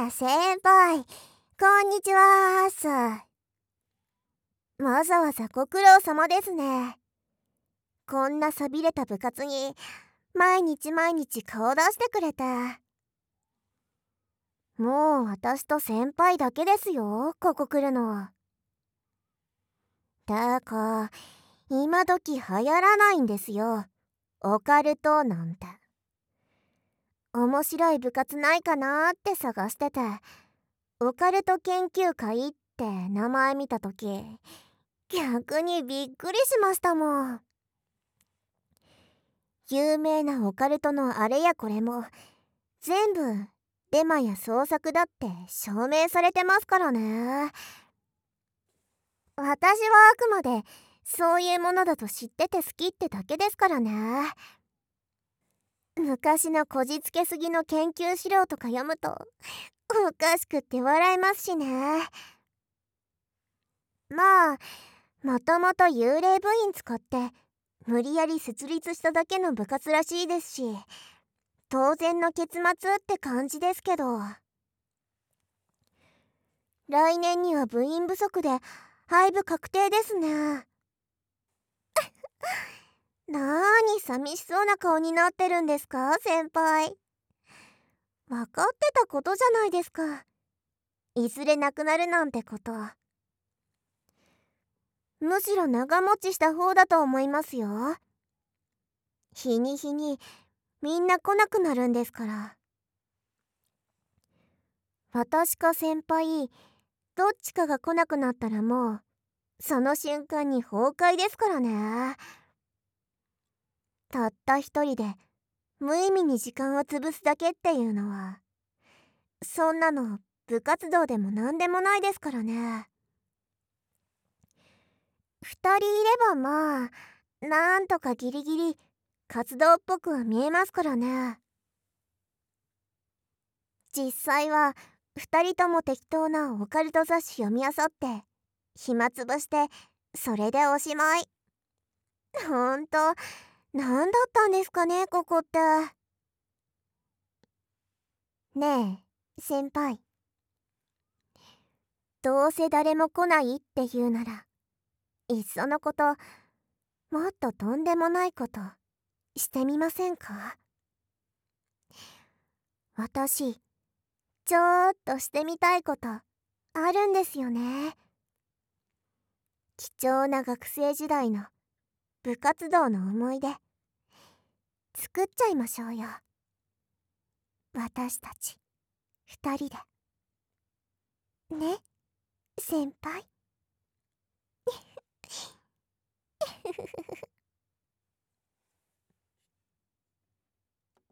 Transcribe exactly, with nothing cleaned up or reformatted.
あ、先輩、こんにちはーす。わざわざご苦労様ですね。こんな寂れた部活に毎日毎日顔出してくれて。もう私と先輩だけですよ、ここ来るの。てか、今時流行らないんですよ、オカルトなんて。面白い部活ないかなーって探してて、オカルト研究会って名前見たとき、逆にびっくりしましたもん。有名なオカルトのあれやこれも全部デマや創作だって証明されてますからね。私はあくまでそういうものだと知ってて好きってだけですからね。昔のこじつけすぎの研究資料とか読むとおかしくって笑いますしね。まあもともと幽霊部員使って無理やり設立しただけの部活らしいですし、当然の結末って感じですけど、来年には部員不足で廃部確定ですね。なーに寂しそうな顔になってるんですか、先輩。分かってたことじゃないですか、いずれなくなるなんてこと。むしろ長持ちした方だと思いますよ。日に日にみんな来なくなるんですから。私か先輩、どっちかが来なくなったらもうその瞬間に崩壊ですからね。たった一人で無意味に時間を潰すだけっていうのは、そんなの部活動でも何でもないですからね。二人いればまあなんとかギリギリ活動っぽくは見えますからね。実際は二人とも適当なオカルト雑誌読み漁って暇つぶしてそれでおしまい。ほんと何だったんですかね、ここって。ねえ先輩、どうせ誰も来ないって言うならいっそのこともっととんでもないことしてみませんか？私ちょっとしてみたいことあるんですよね。貴重な学生時代の部活動の思い出作っちゃいましょうよ、私たち二人で。ね、先輩。